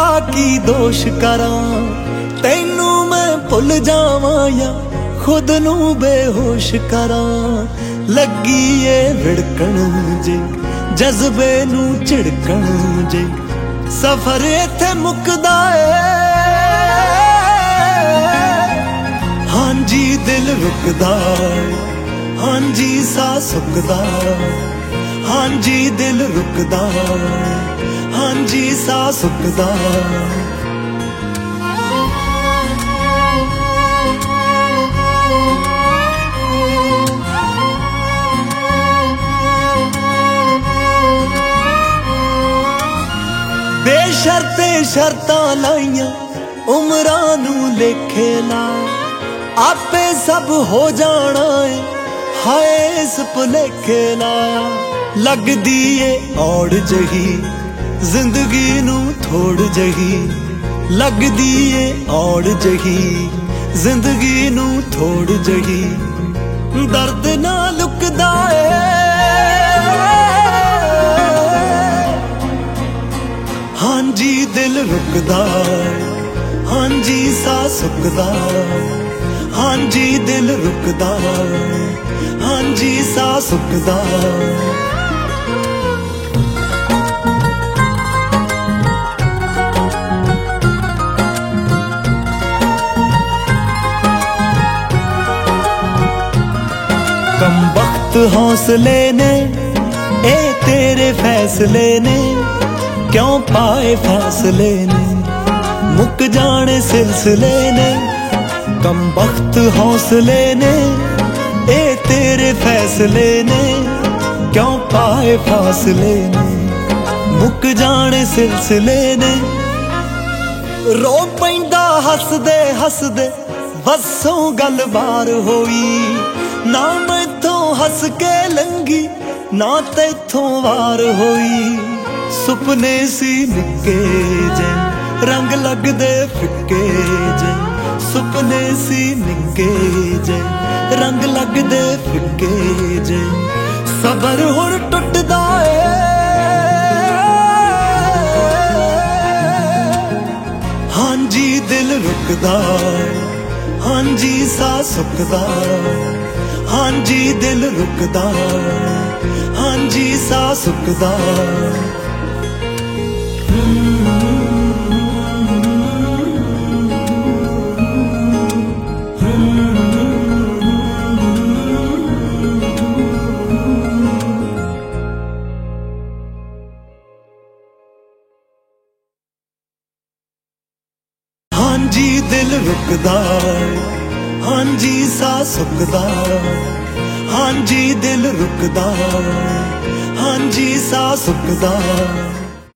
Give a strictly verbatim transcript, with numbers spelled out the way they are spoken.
की दोष करां, तैनू मैं भुल जावां या खुद नू बेहोश करां। लगी ए विड़कण जे जज्बे नू झिड़कण जे, सफर इत्थे मुकदा ए। हाँ जी दिल रुकदा है, हाँ जी सा सुकदा, हाँ जी दिल रुकदा है, हाँ जी सा सुकदा। बेशर्ते शर्तां लाइयां उमरां नू लेखे ला, आपे सब हो जाना है हाय इस भुलेखे लाया। लगदी ए औड़ जही जिंदगी नू थोड़ जही, लगदी ए औड़ जही जिंदगी नू थोड़ जही। दर्द ना लुकदा ए, हाँ जी दिल रुकदा है, हाँ जी सा सुकदा, हाँ जी दिल रुकदा है, हाँ जी सा सुकदा। कम वक्त हौसले ने ए तेरे फैसले ने, क्यों पाए फासले ने मुक जाने सिलसिले ने। कम वक्त हौसले ने ए तेरे फैसले ने, क्यों पाए फासले ने मुक जाने सिलसिले ने। रो पैंदा हसदे हसदे बसों गल बार होई, ना मैथों हस के लंगी ना तैथों वार होई। सुपने सी निके जे रंग लगदे फिक्के जे, सुपने सी निके जे रंग लगदे फिक्के जे। सबर हुण टुटदा ए, हाँ जी दिल रुकदा है, हाँ जी सा सुकदा, हाँ जी दिल रुकदा है, हाँ जी सा सुकदा। हाँ जी दिल रुकदा है, हाँ जी सा सुकदा, हाँ जी दिल रुकदा है, हाँ जी सा सुकदा।